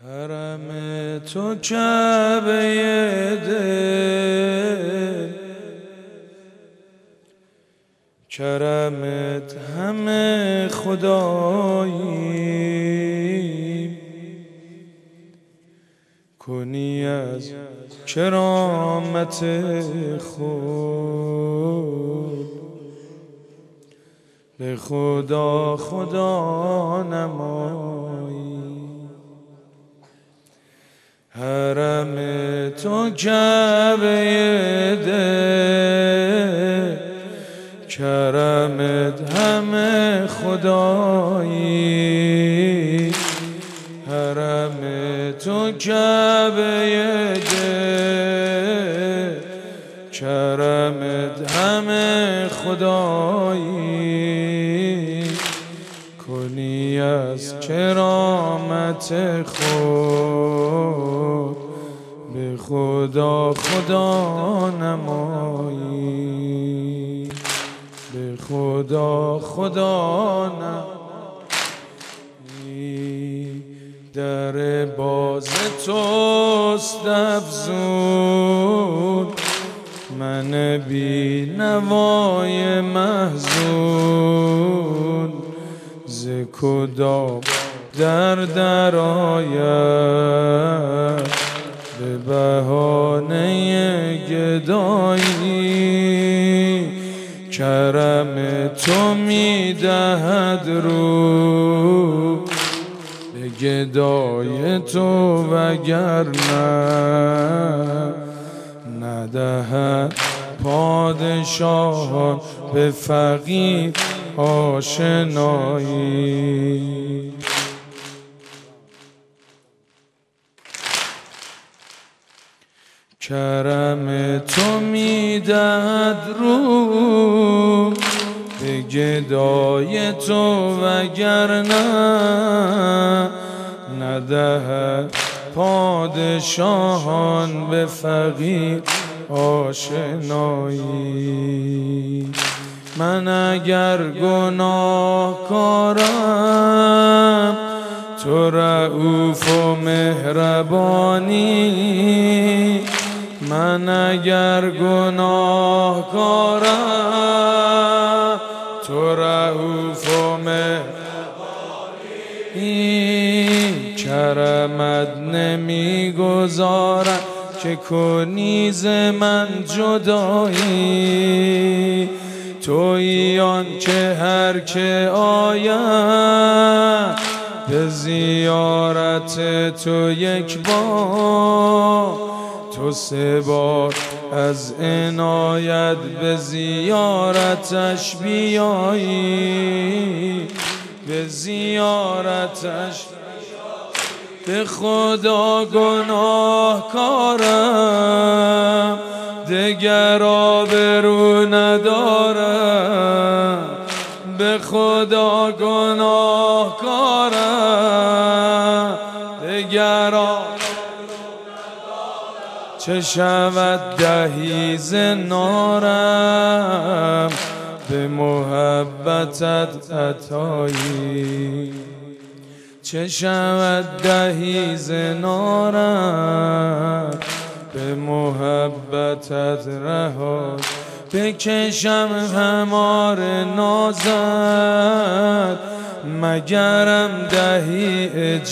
حرم تو کعبه دل، کرمت همه خدایی، کنی از کرامت خود به خدا خدا نمایی. حرم تو کعبه دل، کرمت همه خدایی، حرم تو کعبه دل، کرمت همه خدایی، کنی از کرامت خود به خدا خدا نمایی، به خدا خدا نمایی. در باز توست افزون، من بی نوای محزون، ز کدام در آید به بهانه گدایی. کرم تو میدهد رو به گدای تو، وگرنه ندهد پادشاهان به فقیر آشنایی. کرم تو میدهد رو به گدای تو، وگرنه ندهد پادشاهان به فقیر آشنایی. من اگر گناهکارم تو رؤوف و مهربانی، من اگر گناهکارم تو رؤوف و مهربانی، کرمت نمیگذارم که کنی ز من جدایی. تویی آن که هر که آید به زیارت تو یک بار، تو سه بار از عنایت به زیارتش بیایی، به زیارتش. به خدا گناهکارم دگر آبرو ندارم، به خدا گناهکارم دگر چه شود دهی زنارم به محبتت عطایی، چه شود دهی زنارم به محبتت رها. بکشم همار نازت مگرم دهی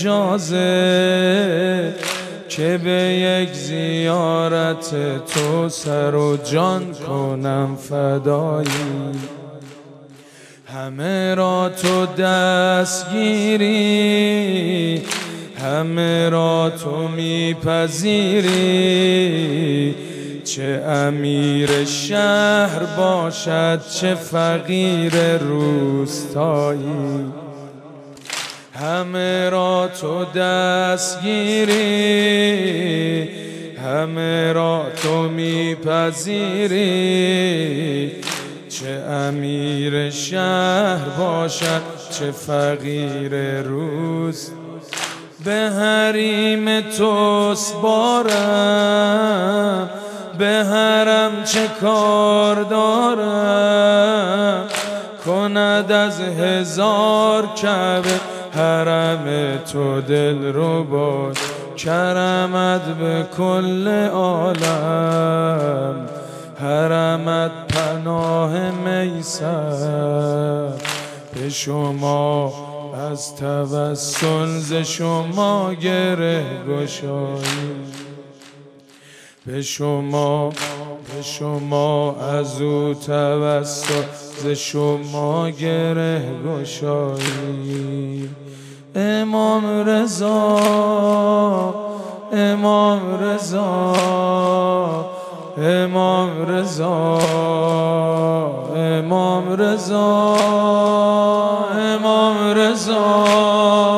اجازه، که به یک زیارت تو سر و جان کنم فدایی. همه را تو دستگیری، همه را تو میپذیری، چه امیر شهر باشد چه فقیر روستایی. همه را تو دستگیری، همه را تو میپذیری، چه امیر شهر باشد چه فقیر روست. به حریم توست بارم، به حرم چه کار دارم، کند از هزار کعبه حرم تو دل رو باش، کرمت به کل عالم، حرمت پناه میسر به شما، از توسل ز شما گره گشایی، به شما از او توسل ز شما گره گشایی. امام رضا، امام رضا، امام رضا، امام رضا، امام رضا.